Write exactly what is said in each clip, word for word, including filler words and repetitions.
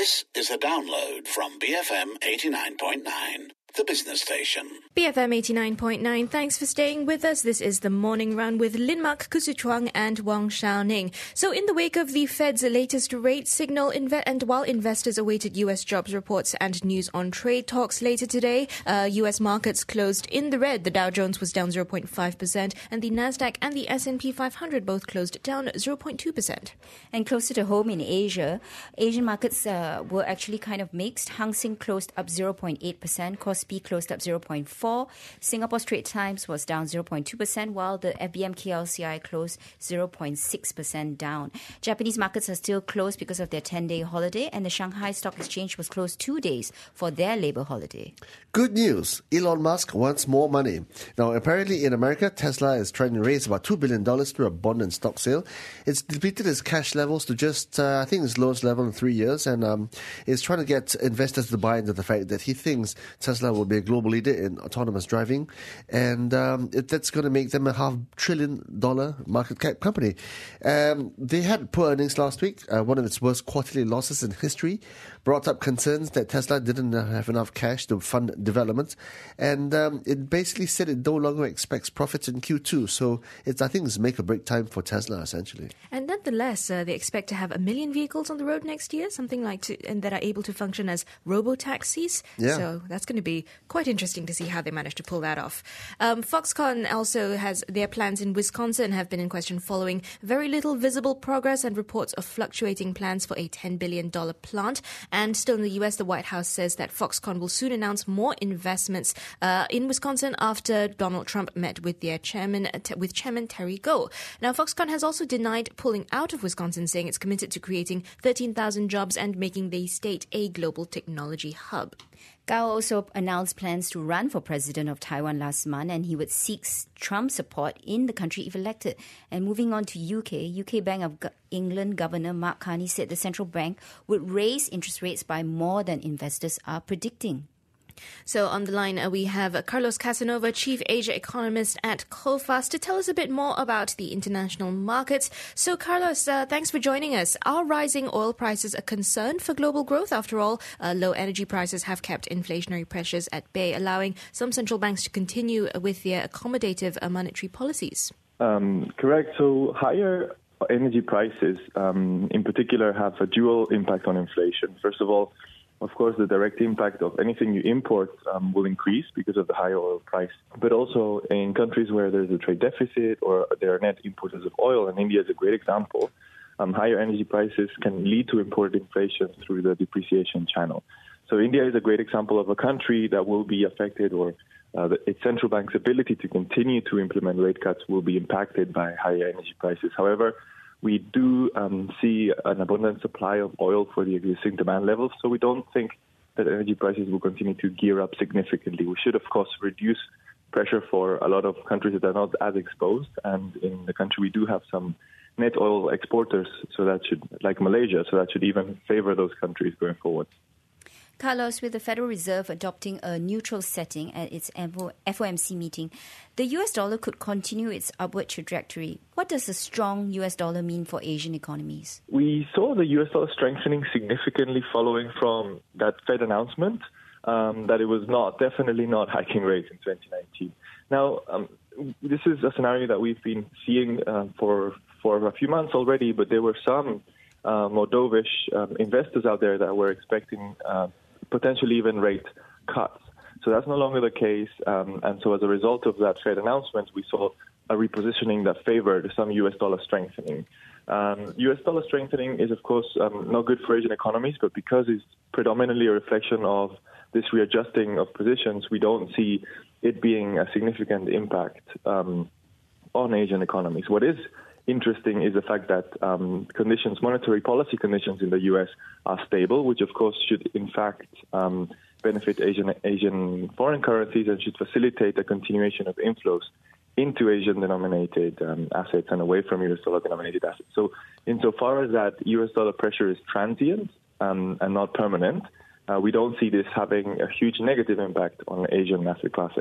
This is a download from B F M eighty-nine point nine, the business station. B F M eighty-nine point nine, thanks for staying with us. This is the Morning Run with Lin Mak, Kusu Chuang and Wang Xiaoning. So in the wake of the Fed's latest rate signal, inve- and while investors awaited U S jobs reports and news on trade talks later today, uh, U S markets closed in the red. The Dow Jones was down zero point five percent and the Nasdaq and the S and P five hundred both closed down zero point two percent. And closer to home in Asia, Asian markets uh, were actually kind of mixed. Hang Seng closed up zero point eight percent, Kospi closed up zero point four percent. Singapore Straits Times was down zero point two percent, while the F B M K L C I closed zero point six percent down. Japanese markets are still closed because of their ten-day holiday, and the Shanghai Stock Exchange was closed two days for their Labour holiday. Good news. Elon Musk wants more money. Now, apparently in America, Tesla is trying to raise about two billion dollars through a bond and stock sale. It's depleted its cash levels to just, uh, I think, its lowest level in three years, and um, is trying to get investors to buy into the fact that he thinks Tesla will be a global leader in autonomous driving, and um, it, that's going to make them a half trillion dollar market cap company. Um, they had poor earnings last week, uh, one of its worst quarterly losses in history, brought up concerns that Tesla didn't have enough cash to fund development, and um, it basically said it no longer expects profits in Q two, so it's, I think it's make or break time for Tesla, essentially. And nonetheless, uh, they expect to have a million vehicles on the road next year, something like to, and that are able to function as robo-taxis. Yeah. So that's going to be quite interesting to see how they manage to pull that off. Um, Foxconn also has their plans in Wisconsin have been in question following very little visible progress and reports of fluctuating plans for a ten billion dollars plant. And still in the U S, the White House says that Foxconn will soon announce more investments uh, in Wisconsin after Donald Trump met with their chairman, uh, with Chairman Terry Gou. Now, Foxconn has also denied pulling out of Wisconsin, saying it's committed to creating thirteen thousand jobs and making the state a global technology hub. Gao also announced plans to run for president of Taiwan last month, and he would seek Trump support in the country if elected. And moving on to U K, U K Bank of England Governor Mark Carney said the central bank would raise interest rates by more than investors are predicting. So on the line, uh, we have uh, Carlos Casanova, Chief Asia Economist at Coface, to tell us a bit more about the international markets. So Carlos, uh, thanks for joining us. Are rising oil prices a concern for global growth? After all, uh, low energy prices have kept inflationary pressures at bay, allowing some central banks to continue with their accommodative uh, monetary policies. Um, correct. So higher energy prices, um, in particular, have a dual impact on inflation. First of all, of course, the direct impact of anything you import um, will increase because of the higher oil price. But also in countries where there's a trade deficit or there are net importers of oil, and India is a great example, um, higher energy prices can lead to imported inflation through the depreciation channel. So India is a great example of a country that will be affected, or uh, the, its central bank's ability to continue to implement rate cuts will be impacted by higher energy prices. However, we do um, see an abundant supply of oil for the existing demand levels, so we don't think that energy prices will continue to gear up significantly. We should, of course, reduce pressure for a lot of countries that are not as exposed, and in the country we do have some net oil exporters, so that should, like Malaysia, so that should even favor those countries going forward. Carlos, with the Federal Reserve adopting a neutral setting at its F O M C meeting, the U S dollar could continue its upward trajectory. What does a strong U S dollar mean for Asian economies? We saw the U S dollar strengthening significantly following from that Fed announcement um, that it was not, definitely not hiking rates in twenty nineteen. Now, um, this is a scenario that we've been seeing uh, for, for a few months already, but there were some uh, more dovish um, investors out there that were expecting uh, potentially even rate cuts. So that's no longer the case. Um, and so as a result of that Fed announcement, we saw a repositioning that favored some U S dollar strengthening. Um, U S dollar strengthening is, of course, um, not good for Asian economies, but because it's predominantly a reflection of this readjusting of positions, we don't see it being a significant impact um, on Asian economies. What is interesting is the fact that um, conditions, monetary policy conditions in the U S are stable, which of course should in fact um, benefit Asian Asian foreign currencies and should facilitate the continuation of inflows into Asian-denominated um, assets and away from U S dollar-denominated assets. So insofar as that U S dollar pressure is transient um, and not permanent, uh, we don't see this having a huge negative impact on Asian asset classes.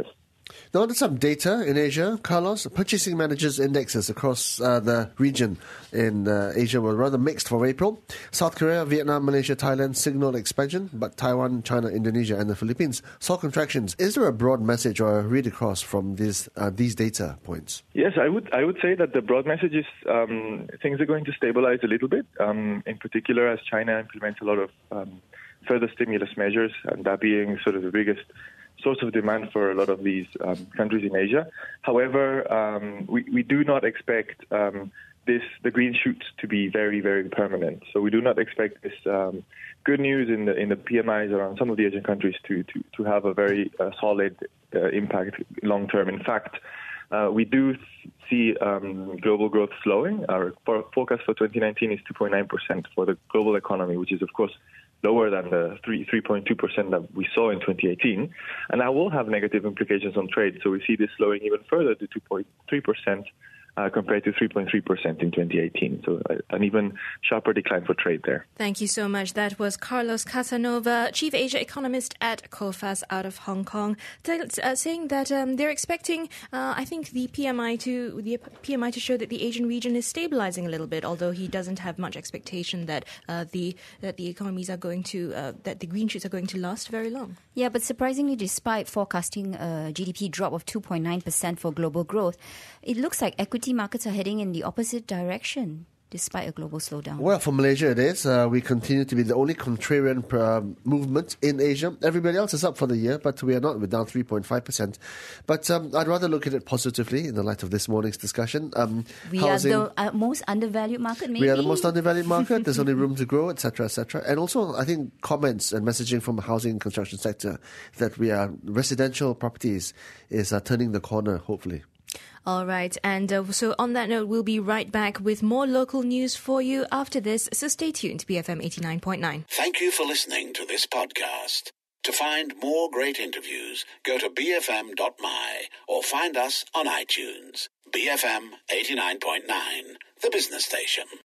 Now, there's some data in Asia. Carlos, purchasing managers' indexes across uh, the region in uh, Asia were rather mixed for April. South Korea, Vietnam, Malaysia, Thailand signaled expansion, but Taiwan, China, Indonesia, and the Philippines saw contractions. Is there a broad message or a read across from these uh, these data points? Yes, I would I would say that the broad message is um, things are going to stabilize a little bit. Um, in particular, as China implements a lot of um, further stimulus measures, and that being sort of the biggest source of demand for a lot of these um, countries in Asia. However, um, we, we do not expect um, this the green shoots to be very, very permanent. So we do not expect this um, good news in the in the P M Is around some of the Asian countries to to, to have a very uh, solid uh, impact long term. In fact, uh, we do see um, global growth slowing. Our for, forecast for twenty nineteen is two point nine percent for the global economy, which is, of course, lower than the three, 3.2% that we saw in twenty eighteen. And that will have negative implications on trade. So we see this slowing even further to two point three percent uh, compared to three point three percent in twenty eighteen. So uh, an even sharper decline for trade there. Thank you so much. That was Carlos Casanova, Chief Asia Economist at COFAS out of Hong Kong, t- uh, saying that um, they're expecting, uh, I think, the P M I to the P M I to show that the Asian region is stabilizing a little bit, although he doesn't have much expectation that uh, the that the economies are going to, uh, that the green shoots are going to last very long. Yeah, but surprisingly, despite forecasting a G D P drop of two point nine percent for global growth, it looks like equity markets are heading in the opposite direction, despite a global slowdown. Well, for Malaysia it is. Uh, we continue to be the only contrarian uh, movement in Asia. Everybody else is up for the year, but we are not. We're down three point five percent. But um, I'd rather look at it positively in the light of this morning's discussion. Um, we housing, are the uh, most undervalued market, maybe? We are the most undervalued market. There's only room to grow, et cetera, et cetera. And also, I think comments and messaging from the housing and construction sector that we are residential properties is uh, turning the corner, hopefully. All right. And uh, so on that note, we'll be right back with more local news for you after this. So stay tuned to B F M eighty-nine point nine. Thank you for listening to this podcast. To find more great interviews, go to b f m dot m y or find us on iTunes. B F M eighty-nine point nine, the business station.